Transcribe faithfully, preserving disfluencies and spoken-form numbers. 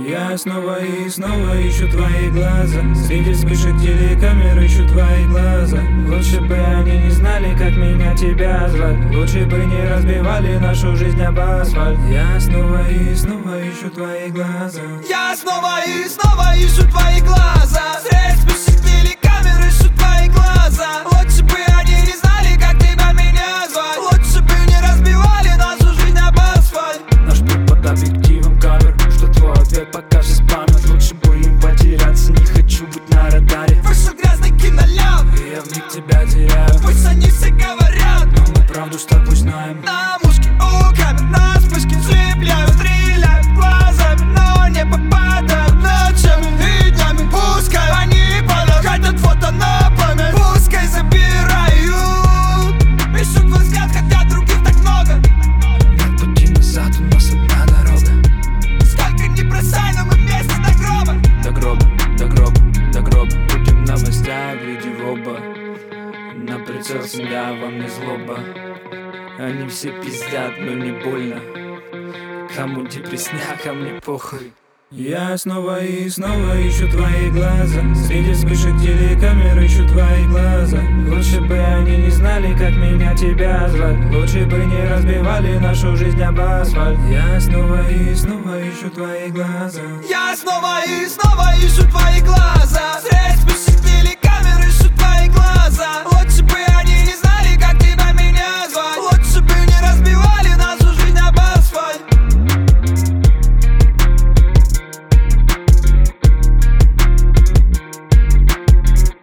Я снова и снова ищу твои глаза. Среди вспышек телекамер ищу твои глаза. Лучше бы они не знали, как меня тебя звать. Лучше бы не разбивали нашу жизнь об асфальт. Я снова и снова ищу твои глаза. Я снова и снова ищу твои глаза. Среди вспышек телекамер ищу твои глаза. Лучше бы они не знали, как тебя меня звать. Лучше бы не разбивали нашу жизнь об асфальт. Наш путь под объективом камер, что твой ответ покажет спамят. Лучше бы им потеряться, не хочу быть на радаре. Вышел грязный киноляп, и я вмиг тебя теряю. пусть они все говорят, но мы правду с тобой знаем. на мушке у камер, на вспышки цепляют, стреляют глазами, но не попадают ночами и днями. Пускай они хотят фото на память, пускай забирают. Ищут твой взгляд, хотя других так много. Нет пути назад, у нас одна дорога. Сколько не бросай, но мы вместе до гроба. До гроба, до гроба, до гроба. Будем на мостях, гляди в оба. На прицел семья, вам не злоба. Они все пиздят, но не больно. Кому депресняк, а мне похуй. Я снова и снова ищу твои глаза. Среди вспышек телекамер ищу твои глаза. Лучше бы они не знали, как меня тебя звать. Лучше бы не разбивали нашу жизнь об асфальт. Я снова и снова ищу твои глаза. Я снова и снова ищу твои глаза. Средь вспышек